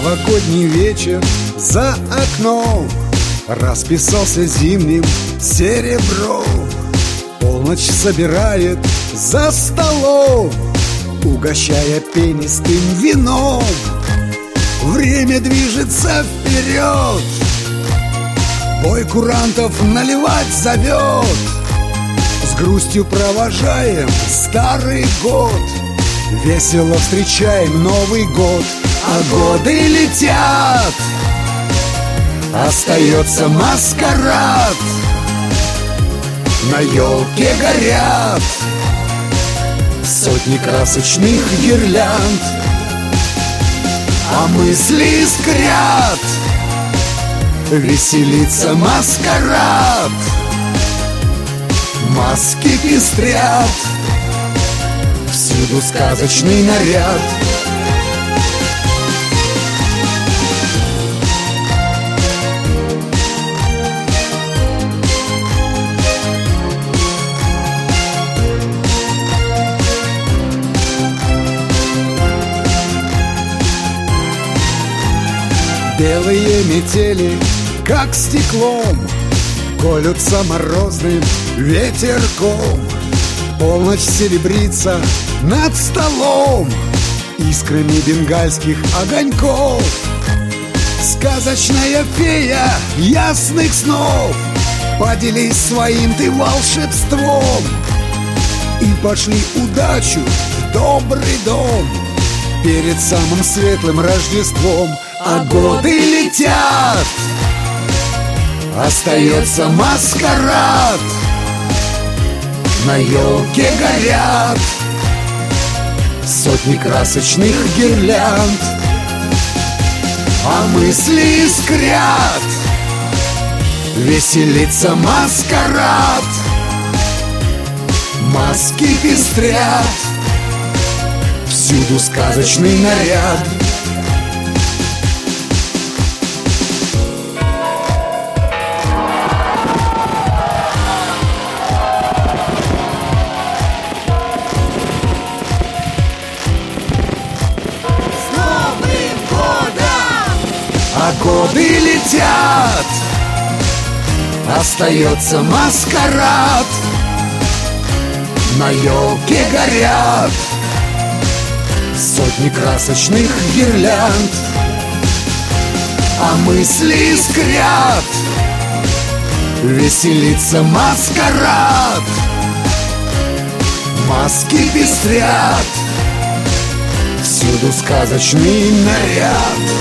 Новогодний вечер за окном расписался зимним серебром. Полночь собирает за столом, угощая пенистым вином. Время движется вперед, бой курантов наливать зовет. С грустью провожаем старый год, весело встречаем Новый год. А годы летят, остается маскарад. На елке горят сотни красочных гирлянд, а мысли искрят, веселится маскарад. Маски пестрят, всюду сказочный наряд. Белые метели, как стеклом, колются морозным ветерком. Полночь серебрится над столом искрами бенгальских огоньков. Сказочная фея ясных снов, поделись своим ты волшебством. И пошли удачу в добрый дом перед самым светлым Рождеством. А годы летят, остается маскарад. На елке горят сотни красочных гирлянд, а мысли искрят, веселится маскарад. Маски пестрят, всюду сказочный наряд. А годы летят, остается маскарад. На елке горят сотни красочных гирлянд, а мысли искрят, веселится маскарад. Маски пестрят, всюду сказочный наряд.